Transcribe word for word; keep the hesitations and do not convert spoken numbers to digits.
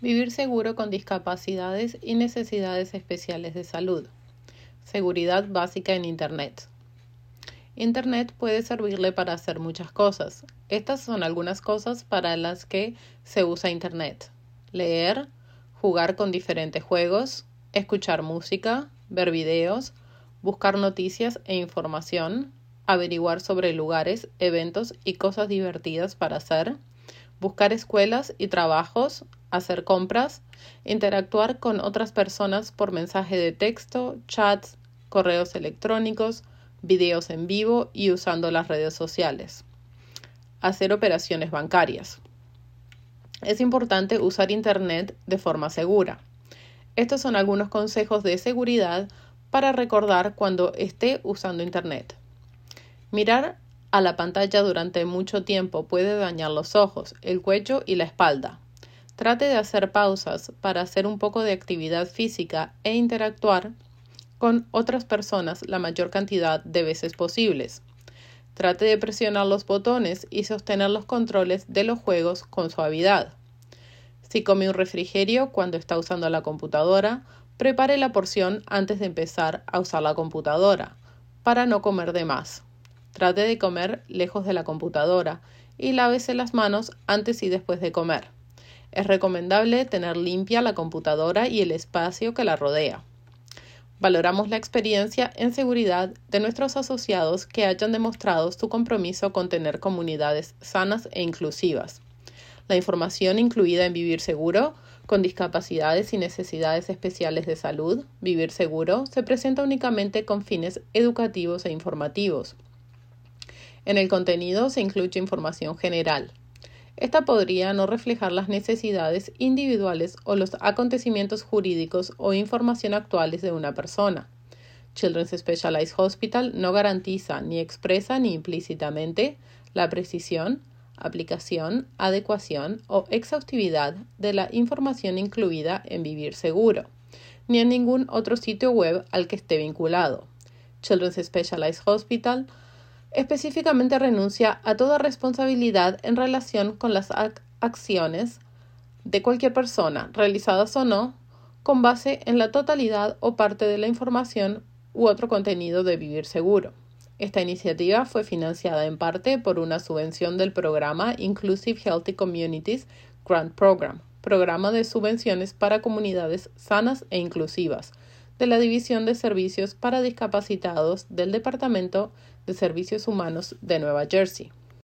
Vivir seguro con discapacidades y necesidades especiales de salud. Seguridad básica en Internet. Internet puede servirle para hacer muchas cosas. Estas son algunas cosas para las que se usa Internet: leer, jugar con diferentes juegos, escuchar música, ver videos, buscar noticias e información, averiguar sobre lugares, eventos y cosas divertidas para hacer, buscar escuelas y trabajos, hacer compras, interactuar con otras personas por mensaje de texto, chats, correos electrónicos, videos en vivo y usando las redes sociales. Hacer operaciones bancarias. Es importante usar Internet de forma segura. Estos son algunos consejos de seguridad para recordar cuando esté usando Internet. Mirar a la pantalla durante mucho tiempo puede dañar los ojos, el cuello y la espalda. Trate de hacer pausas para hacer un poco de actividad física e interactuar con otras personas la mayor cantidad de veces posibles. Trate de presionar los botones y sostener los controles de los juegos con suavidad. Si come un refrigerio cuando está usando la computadora, prepare la porción antes de empezar a usar la computadora, para no comer de más. Trate de comer lejos de la computadora y lávese las manos antes y después de comer. Es recomendable tener limpia la computadora y el espacio que la rodea. Valoramos la experiencia en seguridad de nuestros asociados que hayan demostrado su compromiso con tener comunidades sanas e inclusivas. La información incluida en Vivir Seguro, con discapacidades y necesidades especiales de salud, Vivir Seguro, se presenta únicamente con fines educativos e informativos. En el contenido se incluye información general. Esta podría no reflejar las necesidades individuales o los acontecimientos jurídicos o información actuales de una persona. Children's Specialized Hospital no garantiza ni expresa ni implícitamente la precisión, aplicación, adecuación o exhaustividad de la información incluida en Vivir Seguro, ni en ningún otro sitio web al que esté vinculado. Children's Specialized Hospital específicamente renuncia a toda responsabilidad en relación con las ac- acciones de cualquier persona, realizadas o no, con base en la totalidad o parte de la información u otro contenido de Vivir Seguro. Esta iniciativa fue financiada en parte por una subvención del programa Inclusive Healthy Communities Grant Program, programa de subvenciones para comunidades sanas e inclusivas, de la División de Servicios para Discapacitados del Departamento de Servicios Humanos de Nueva Jersey.